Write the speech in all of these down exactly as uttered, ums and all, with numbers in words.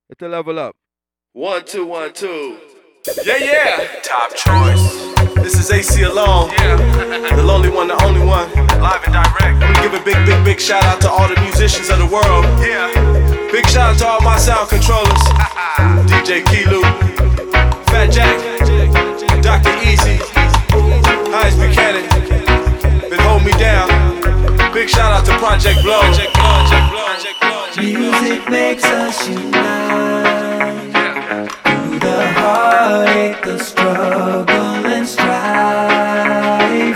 Let the level up. One, two, one, two. Yeah, yeah. Top choice. This is A C Alone. Yeah. The lonely one, the only one. Live and direct. I'm gonna give a big, big, big shout out to all the musicians of the world. Yeah. Big shout out to all my sound controllers. D J Kelu, Fat Jack, Doctor Easy, Heinz Buchanan. Been holding me down. Big shout out to Project Blow. Project Blow, Project Blow, Project Blow. Music makes us unite through the heartache, the struggle and strife.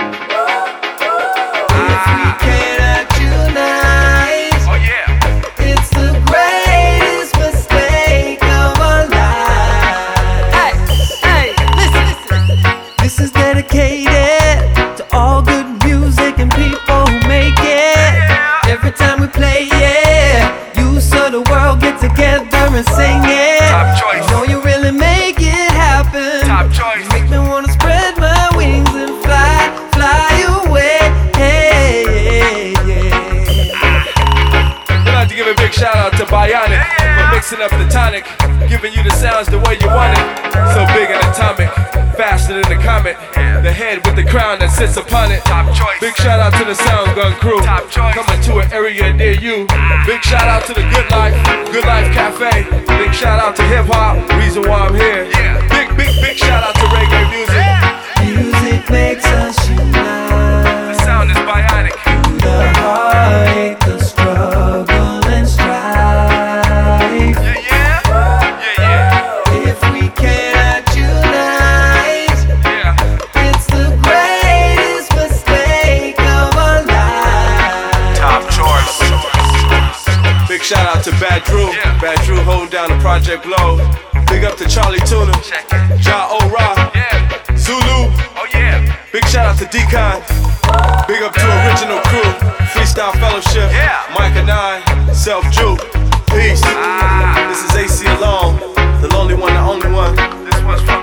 If we cannot unite, Oh yeah. it's the greatest mistake of our lives. Hey, hey, listen, listen. This is dedicated to all good music and people who make it. Every time we play it, you so the world get together and sing it. Top choice. You know you really make it happen. Top choice. You make me wanna spread my wings and fly, fly away. Hey, yeah. I'd like to give a big shout out to Bionic for mixing up the tonic, giving you the sounds the way you want it. So big and atomic, faster than the comet. The head with the crown that sits upon it. Top choice. Big shout out to the Sound Gun crew, Top choice. coming to an area near you. Big shout out to the Good Life, Good Life Cafe. Big shout out to hip hop, reason why I'm here. Yeah. Big, big, big shout out to reggae music. Music makes us The unite sound is bionic. through the heartache, the struggle and strife. Yeah, yeah. Yeah, yeah. If we cannot unite, Yeah. it's the greatest mistake of our lives. Top choice. Big shout out to Bad Drew, Yeah. Bad Drew holding down the Project Blow. Big up to Charlie Tuna, Check it. Ja Ora, Yeah. Zulu. Oh yeah. Big shout out to Decon. Big up to Original Crew, Freestyle Fellowship, Yeah. Micah nine, Self Juke. Peace. Ah. This is A C Alone, the lonely one, the only one. This one's from